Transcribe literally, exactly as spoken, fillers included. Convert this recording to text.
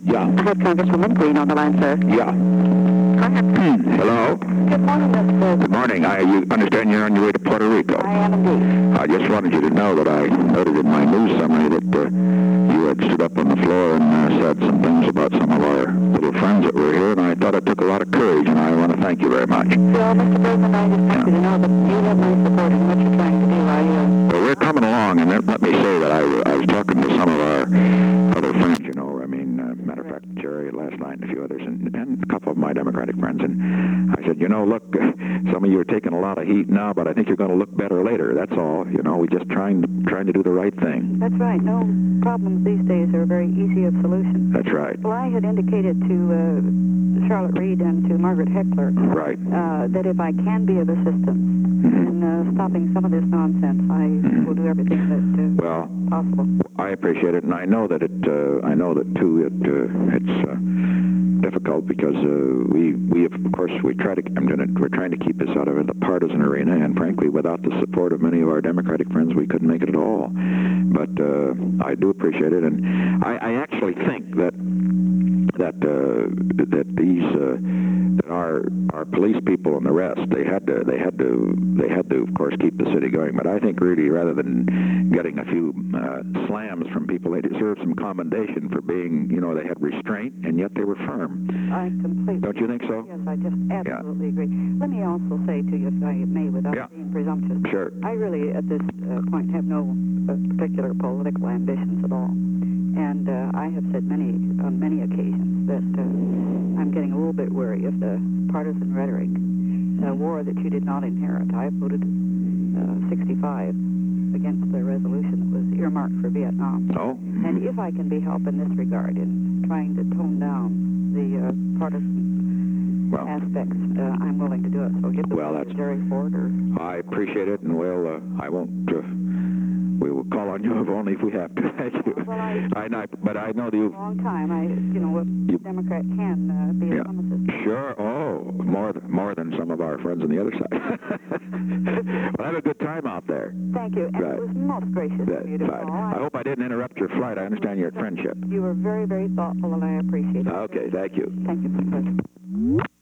Yeah. I have Congresswoman Green on the line, sir. Yeah. Go ahead. Hello. Good morning, Mister Good morning. I you understand you're on your way to Puerto Rico. I am indeed. I just wanted you to know that I noted in my news summary that uh, you had stood up on the floor and uh, said some things about some of our little friends that were here, and I thought it took a lot of courage, and I want to thank you very much. Well, Mister President, I just want you to know that you have my support in what you're trying to do. I, uh... Well, we're coming along, and let me say that I, I was talking to some of our other friends, you know, I mean, uh, matter of fact, Jerry last night and a few others, and, and a couple of my Democratic friends, and I said, you know, look, some of you are taking a lot of heat now, but I think you're going to look better later. That's all. You know, we're just trying to trying to do the right thing. That's right. No problems these days are very easy of solution. That's right. Well, I had indicated to uh, Charlotte Reed and to Margaret Heckler right. uh, that if I can be of assistance mm-hmm. in uh, stopping some of this nonsense, I mm-hmm. will do everything that uh, well, possible. I appreciate it, and I know that it. Uh, I know that too. It uh, it's. Uh, difficult because uh, we we have, of course we try to I'm gonna, we're trying to keep this out of the partisan arena, and frankly without the support of many of our Democratic friends we couldn't make it at all. But uh, I do appreciate it, and I, I actually think that that uh, that these uh, that our our police people and the rest they had to they had to they had to of course keep the city going. But I think really rather than getting a few uh, slams from people, they deserve some commendation for being, you know, they had restraint and yet they were firm. I completely. Don't you think so? Yes, I just absolutely yeah. agree. Let me also say to you, if I may, without yeah. being presumptuous, sure. I really at this uh, point have no uh, particular political ambitions at all. And uh, I have said many, on many occasions, that uh, I'm getting a little bit weary of the partisan rhetoric, a war that you did not inherit. I voted uh, sixty-five against the resolution that was earmarked for Vietnam. Oh. Mm-hmm. And if I can be helped in this regard, in trying to tone down the uh, partisan well, aspects, uh, I'm willing to do it. So give the well, that's, to Jerry Ford or... I appreciate it, and we'll, uh, I won't... Uh, we will call on you if only if we have to. Thank you. Well, I, I, I, but I know that you... A long time. I, you know, a you, Democrat can uh, be yeah, a pharmacist. Sure. Oh, more, more than some of our friends on the other side. Well, have a good time out there. Thank you. And right. it was most gracious that, of you to fine. call. I hope I didn't interrupt your flight. I understand you're at Friendship. You were very, very thoughtful, and I appreciate it. Okay, thank you. Thank you, Mister President.